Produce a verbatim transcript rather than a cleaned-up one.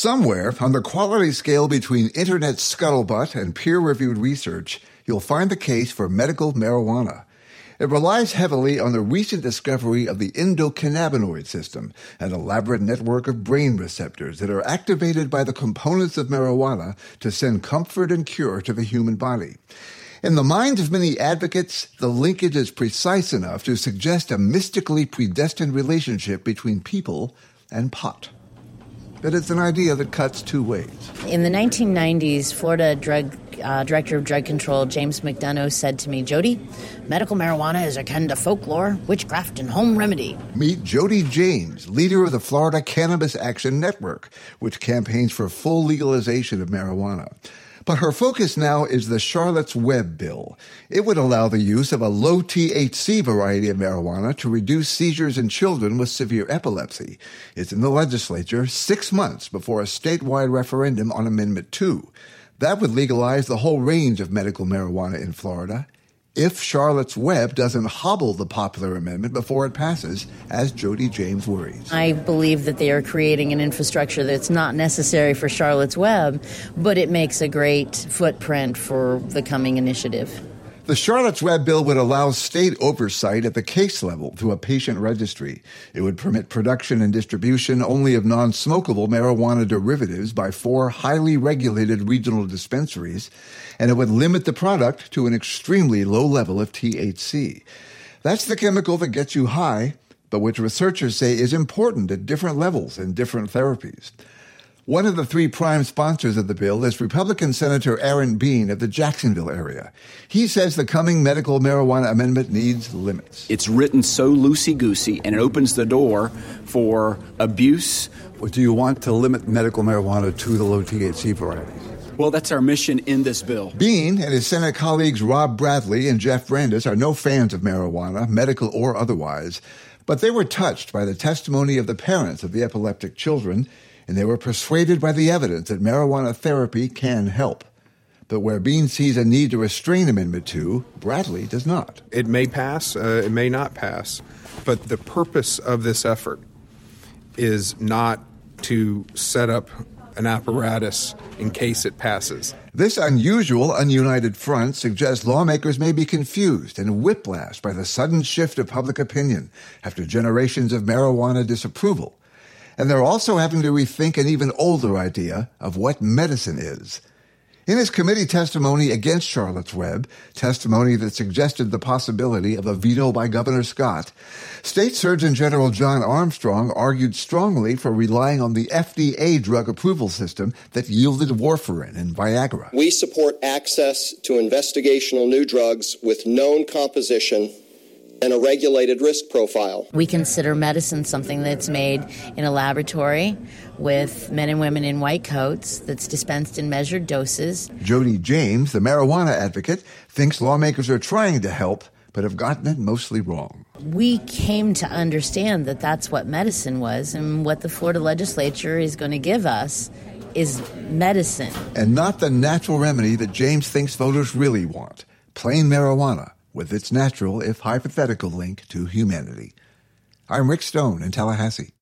Somewhere on the quality scale between internet scuttlebutt and peer-reviewed research, you'll find the case for medical marijuana. It relies heavily on the recent discovery of the endocannabinoid system, an elaborate network of brain receptors that are activated by the components of marijuana to send comfort and cure to the human body. In the minds of many advocates, the linkage is precise enough to suggest a mystically predestined relationship between people and pot. But it's an idea that cuts two ways. In the nineteen nineties, Florida drug uh, Director of Drug Control James McDonough said to me, "Jody, medical marijuana is akin to folklore, witchcraft, and home remedy." Meet Jody James, leader of the Florida Cannabis Action Network, which campaigns for full legalization of marijuana. But her focus now is the Charlotte's Web bill. It would allow the use of a low T H C variety of marijuana to reduce seizures in children with severe epilepsy. It's in the legislature six months before a statewide referendum on Amendment two. That would legalize the whole range of medical marijuana in Florida, if Charlotte's Web doesn't hobble the popular amendment before it passes, as Jody James worries. I believe that they are creating an infrastructure that's not necessary for Charlotte's Web, but it makes a great footprint for the coming initiative. The Charlotte's Web bill would allow state oversight at the case level through a patient registry. It would permit production and distribution only of non-smokable marijuana derivatives by four highly regulated regional dispensaries, and it would limit the product to an extremely low level of T H C. That's the chemical that gets you high, but which researchers say is important at different levels in different therapies. One of the three prime sponsors of the bill is Republican Senator Aaron Bean of the Jacksonville area. He says the coming medical marijuana amendment needs limits. It's written so loosey-goosey, and it opens the door for abuse. Well, do you want to limit medical marijuana to the low T H C varieties? Well, that's our mission in this bill. Bean and his Senate colleagues Rob Bradley and Jeff Brandes are no fans of marijuana, medical or otherwise, but they were touched by the testimony of the parents of the epileptic children, and they were persuaded by the evidence that marijuana therapy can help. But where Bean sees a need to restrain Amendment two, Bradley does not. It may pass, uh, it may not pass, but the purpose of this effort is not to set up an apparatus in case it passes. This unusual, ununited front suggests lawmakers may be confused and whiplashed by the sudden shift of public opinion after generations of marijuana disapproval. And they're also having to rethink an even older idea of what medicine is. In his committee testimony against Charlotte's Web, testimony that suggested the possibility of a veto by Governor Scott, State Surgeon General John Armstrong argued strongly for relying on the F D A drug approval system that yielded warfarin and Viagra. We support access to investigational new drugs with known composition and a regulated risk profile. We consider medicine something that's made in a laboratory with men and women in white coats that's dispensed in measured doses. Jody James, the marijuana advocate, thinks lawmakers are trying to help, but have gotten it mostly wrong. We came to understand that that's what medicine was, and what the Florida legislature is going to give us is medicine. And not the natural remedy that James thinks voters really want, plain marijuana, with its natural, if hypothetical, link to humanity. I'm Rick Stone in Tallahassee.